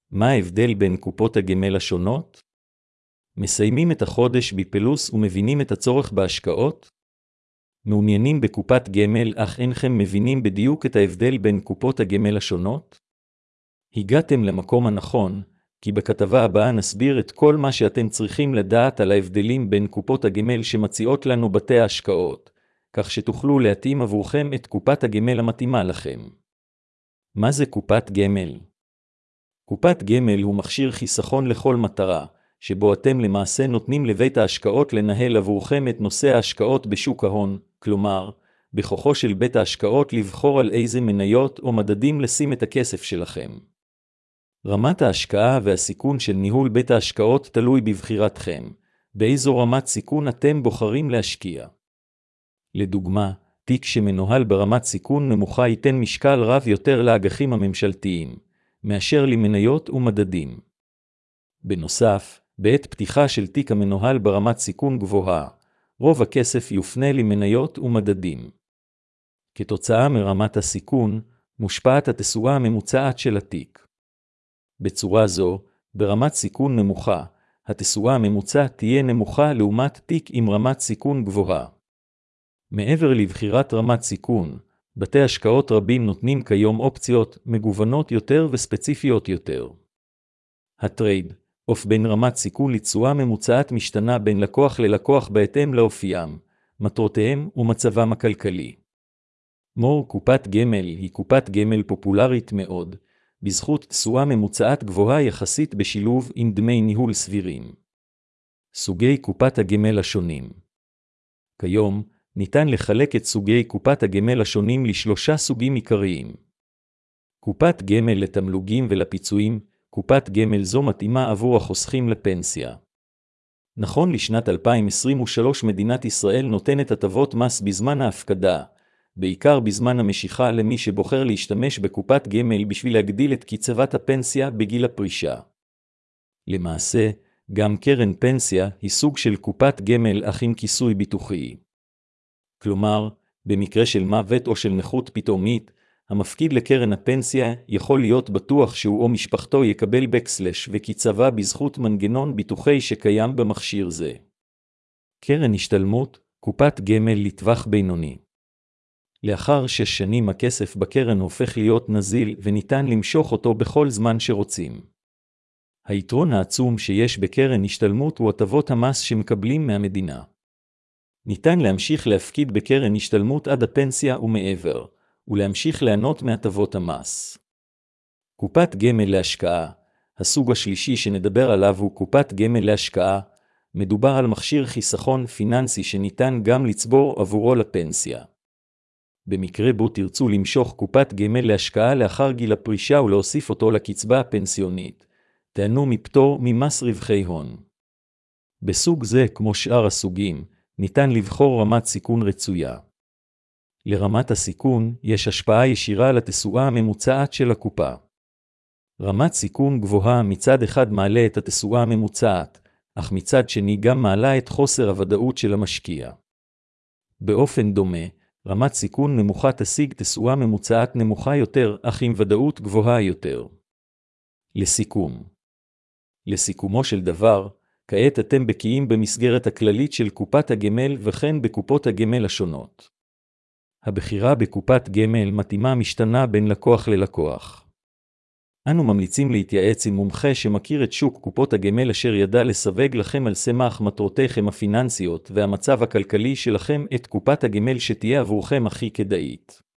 מה ההבדל בין קופות הגמל השונות? מסיימים את החודש בפלוס ומבינים את הצורך בהשקעות? מעוניינים בקופת גמל אך אינכם מבינים בדיוק את ההבדל בין קופות הגמל השונות? הגעתם למקום הנכון, כי בכתבה הבאה נסביר את כל מה שאתם צריכים לדעת על ההבדלים בין קופות הגמל שמציעות לנו בתי ההשקעות, כך שתוכלו להתאים עבורכם את קופת הגמל המתאימה לכם. מה זה קופת גמל? קופת גמל הוא מכשיר חיסכון לכל מטרה, שבו אתם למעשה נותנים לבית ההשקעות לנהל עבורכם את נושא ההשקעות בשוק ההון, כלומר, בכוחו של בית ההשקעות לבחור על איזה מניות או מדדים לשים את הכסף שלכם. רמת ההשקעה והסיכון של ניהול בית ההשקעות תלוי בבחירתכם, באיזו רמת סיכון אתם בוחרים להשקיע. לדוגמה, תיק שמנוהל ברמת סיכון נמוכה ייתן משקל רב יותר לאג"חים הממשלתיים, מאשר למניות ומדדים. בנוסף, בעת פתיחה של תיק המנוהל ברמת סיכון גבוהה, רוב הכסף יופנה למניות ומדדים. כתוצאה מרמת הסיכון, מושפעת התשואה הממוצעת של התיק. בצורה זו, ברמת סיכון נמוכה, התשואה הממוצעת תהיה נמוכה לעומת תיק עם רמת סיכון גבוהה. מעבר לבחירת רמת סיכון, בתי השקעות רבים נותנים כיום אופציות מגוונות יותר וספציפיות יותר. הטרייד אוף בין רמת סיכון לתשואה ממוצעת משתנה בין לקוח ללקוח בהתאם לאופיים, מטרותיהם ומצבם הכלכלי. קופת גמל היא קופת גמל פופולרית מאוד, בזכות תשואה ממוצעת גבוהה יחסית בשילוב עם דמי ניהול סבירים. סוגי קופת הגמל השונים. כיום, ניתן לחלק את סוגי קופת הגמל השונים לשלושה סוגים עיקריים. קופת גמל לתמלוגים ולפיצויים, קופת גמל זו מתאימה עבור החוסכים לפנסיה. נכון לשנת 2023 מדינת ישראל נותנת הטבות מס בזמן ההפקדה, בעיקר בזמן המשיכה למי שבוחר להשתמש בקופת גמל בשביל להגדיל את קצבת הפנסיה בגיל הפרישה. למעשה, גם קרן פנסיה היא סוג של קופת גמל אך עם כיסוי ביטוחי. כלומר, במקרה של מוות או של נכות פתאומית, המפקיד לקרן הפנסיה יכול להיות בטוח שהוא או משפחתו יקבל בקסלש וקצבה בזכות מנגנון ביטוחי שקיים במכשיר זה. קרן השתלמות, קופת גמל לטווח בינוני. לאחר 6 שנים הכסף בקרן הופך להיות נזיל וניתן למשוך אותו בכל זמן שרוצים. היתרון העצום שיש בקרן השתלמות הוא הטבות המס שמקבלים מהמדינה. ניתן להמשיך להפקיד בקרן השתלמות עד הפנסיה ומעבר, ולהמשיך ליהנות מהטבות המס. קופת גמל להשקעה, הסוג השלישי שנדבר עליו הוא קופת גמל להשקעה, מדובר על מכשיר חיסכון פיננסי שניתן גם לצבור עבורו לפנסיה. במקרה בו תרצו למשוך קופת גמל להשקעה לאחר גיל הפרישה ולהוסיף אותו לקצבה הפנסיונית, תיהנו מפטור ממס רווחי הון. בסוג זה, כמו שאר הסוגים, ניתן לבחור רמת סיכון רצויה. לרמת הסיכון יש השפעה ישירה על התשואה הממוצעת של הקופה. רמת סיכון גבוהה מצד אחד מעלה את התשואה הממוצעת, אך מצד שני גם מעלה את חוסר הוודאות של המשקיע. באופן דומה, רמת סיכון נמוכה תשיג תשואה ממוצעת נמוכה יותר, אך עם ודאות גבוהה יותר. לסיכומו של דבר, כעת אתם בקיאים במסגרת הכללית של קופת הגמל וכן בקופות הגמל השונות. הבחירה בקופת גמל מתאימה משתנה בין לקוח ללקוח. אנו ממליצים להתייעץ עם מומחה שמכיר את שוק קופות הגמל אשר ידע לסווג לכם על סמך מטרותיכם הפיננסיות והמצב הכלכלי שלכם את קופת הגמל שתהיה עבורכם הכי כדאית.